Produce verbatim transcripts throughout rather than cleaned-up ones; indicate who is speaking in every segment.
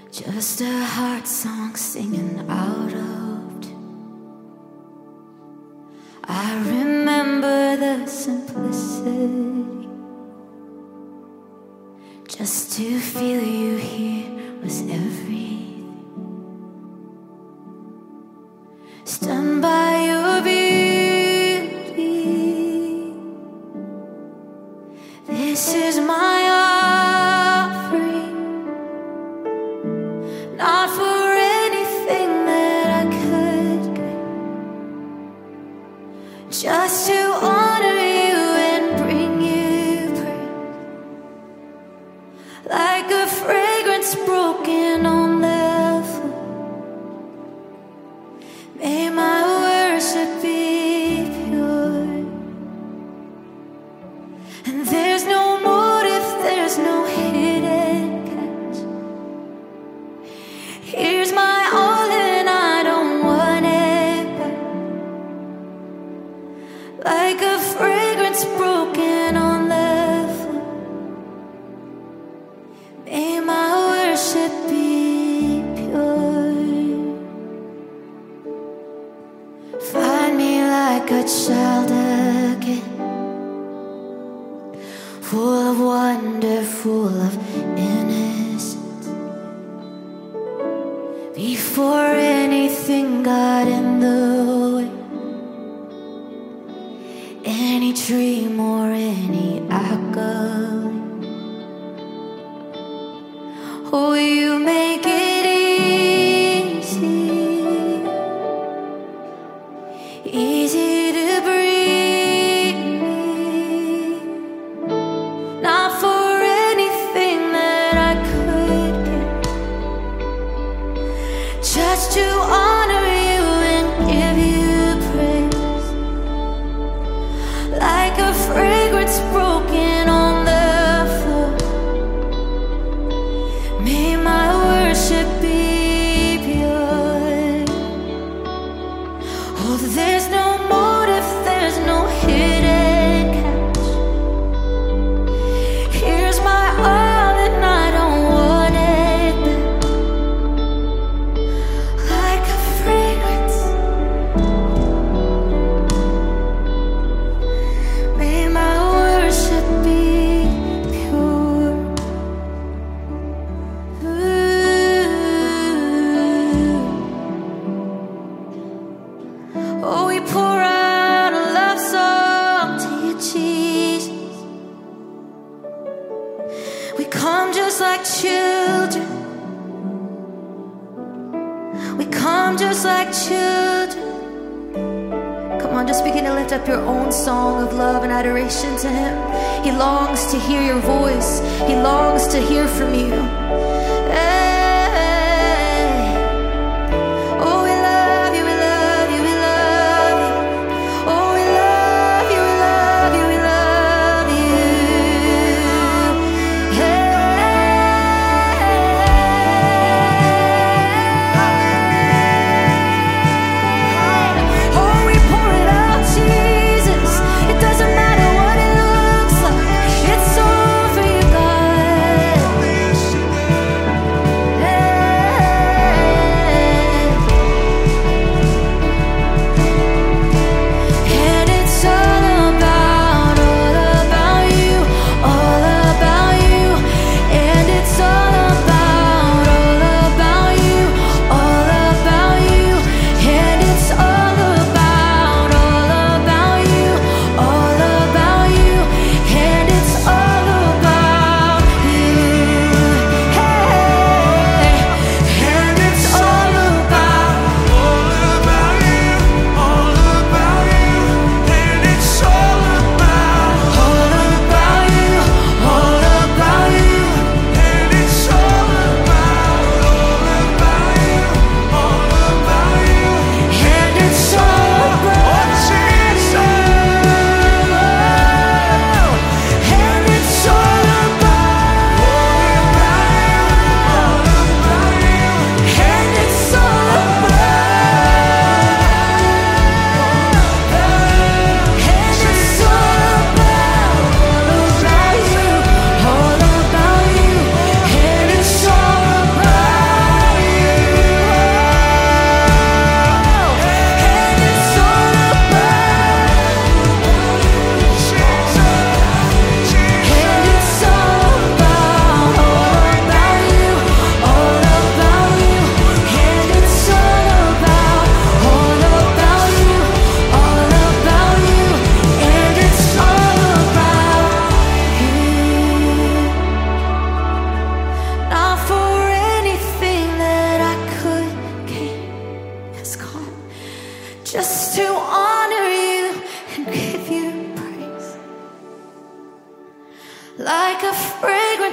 Speaker 1: Just a heart song singing out of tune. I remember the simplicity. Just to feel you here was everything. Stunned by your beauty. This is my offering, not for anything that I could gain, just to honor you and bring you praise. Like a fragrance broken on the floor, may my worship be pure. And there's no motive, there's no hidden catch. Here's my all and I don't want it back. Like a fragrance broken on the floor, may my worship be pure. Find me like a child again, full of wonder, full of innocence. Before anything got in the way, any dream or any accolade. Oh, you make it easy, easy to breathe me. Not for anything that I could get, just to honor you and give you praise. Like a fragrance broken on the floor, may my worship be pure. Oh, there's no motive, there's no hidden catch. Here's my all and I don't want it back. Like a fragrance, may my worship be pure. Ooh. Oh, we pour out a love song to you, Jesus. We come just like children. We come just like children. Come on, just begin to lift up your own song of love and adoration to Him. He longs to hear your voice. He longs to hear from you. Hey. Oh, we love you, we love you, we love you. Oh, we love you, we love you, we love you. Hey. Oh, we pour it out, Jesus. It doesn't matter what it looks like. It's all for you, God.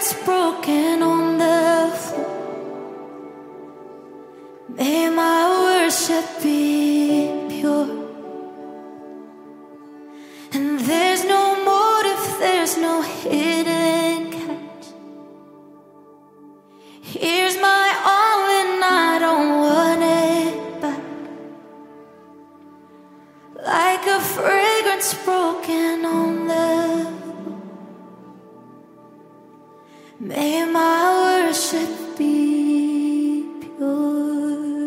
Speaker 1: fragrance broken on the floor. May my worship be pure. And there's no motive, there's no hidden catch. Here's my all and I don't want it back. Like a fragrance broken on the floor. May my worship be pure.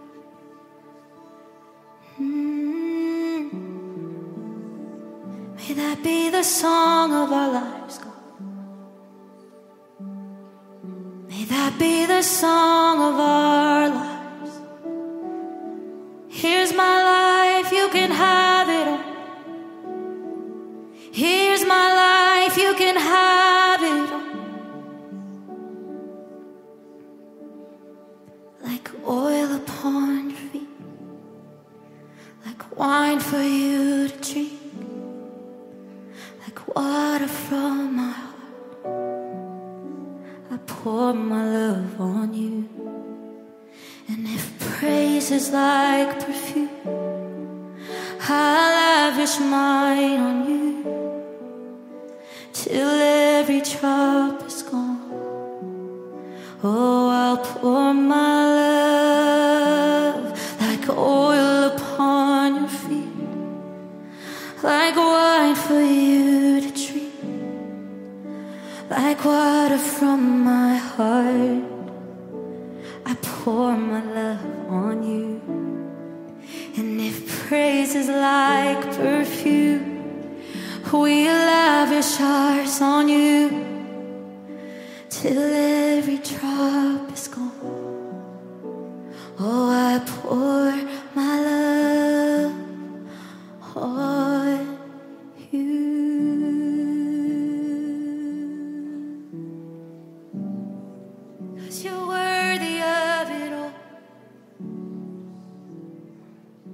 Speaker 1: Mm. May that be the song of our lives, God. May that be the song of our lives. Here's my life, you can have it all. Here's my life, you can have it all. Like oil upon your feet, like wine for you to drink, like water from my heart. I pour my love on you. And if praise is like perfume, I'll lavish mine on you till every drop is gone. Oh, I'll pour my love like oil upon your feet, like wine for you to drink, like water from my heart. I pour my love on you. And if praise is like perfume, we'll lavish ours on you till every drop is gone. Oh,